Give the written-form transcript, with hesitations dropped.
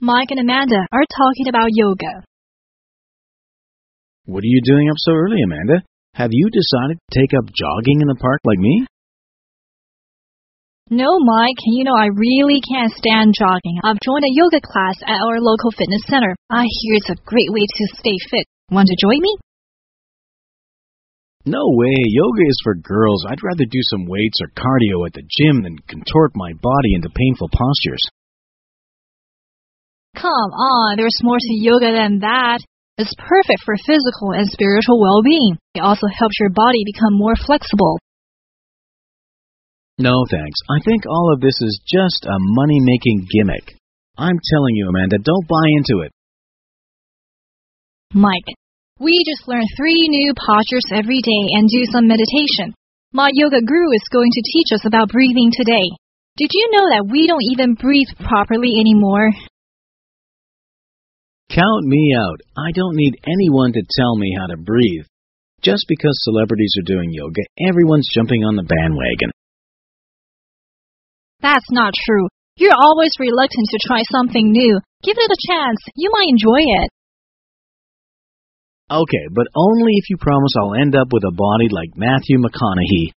Mike and Amanda are talking about yoga. What are you doing up so early, Amanda? Have you decided to take up jogging in the park like me? No, Mike, I really can't stand jogging. I've joined a yoga class at our local fitness center. I hear it's a great way to stay fit. Want to join me? No way, yoga is for girls. I'd rather do some weights or cardio at the gym than contort my body into painful postures. Come on, there's more to yoga than that. It's perfect for physical and spiritual well-being. It also helps your body become more flexible. No, thanks. I think all of this is just a money-making gimmick. I'm telling you, Amanda, don't buy into it. Mike, we just learn 3 new postures every day and do some meditation. My yoga guru is going to teach us about breathing today. Did you know that we don't even breathe properly anymore? Count me out. I don't need anyone to tell me how to breathe. Just because celebrities are doing yoga, everyone's jumping on the bandwagon. That's not true. You're always reluctant to try something new. Give it a chance. You might enjoy it. Okay, but only if you promise I'll end up with a body like Matthew McConaughey.